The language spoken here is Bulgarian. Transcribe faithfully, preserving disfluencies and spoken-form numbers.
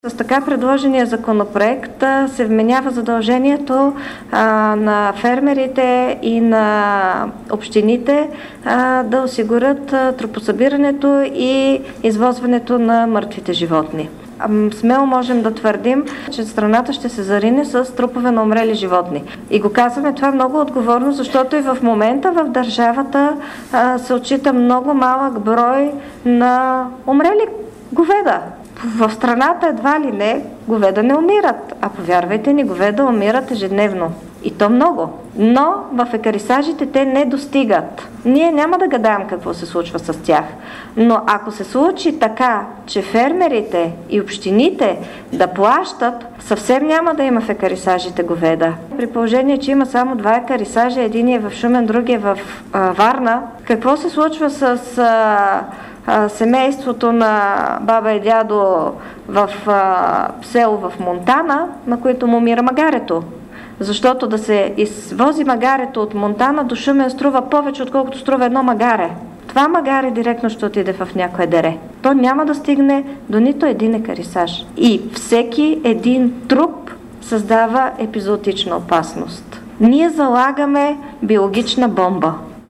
С така предложения законопроект се вменява задължението а, на фермерите и на общините а, да осигурят а, тропосъбирането и извозването на мъртвите животни. Смело можем да твърдим, че страната ще се зарине с трупове на умрели животни. И го казваме това много отговорно, защото и в момента в държавата а, се отчита много малък брой на умрели говеда. В страната едва ли не говеда не умират, а повярвайте ни, говеда умират ежедневно. И то много. Но в екарисажите те не достигат. Ние няма да гадаем какво се случва с тях. Но ако се случи така, че фермерите и общините да плащат, съвсем няма да има в екарисажите говеда. При положение, че има само два екарисажа, един е в Шумен, другия е в а, Варна, какво се случва с а, а, семейството на баба и дядо в а, село в Монтана, на които му умира магарето? Защото да се извози магарето от Монтана до Шумен струва повече, отколкото струва едно магаре. Това магаре директно ще отиде в някое дере. То няма да стигне до нито един екарисаж. И всеки един труп създава епизоотична опасност. Ние залагаме биологична бомба.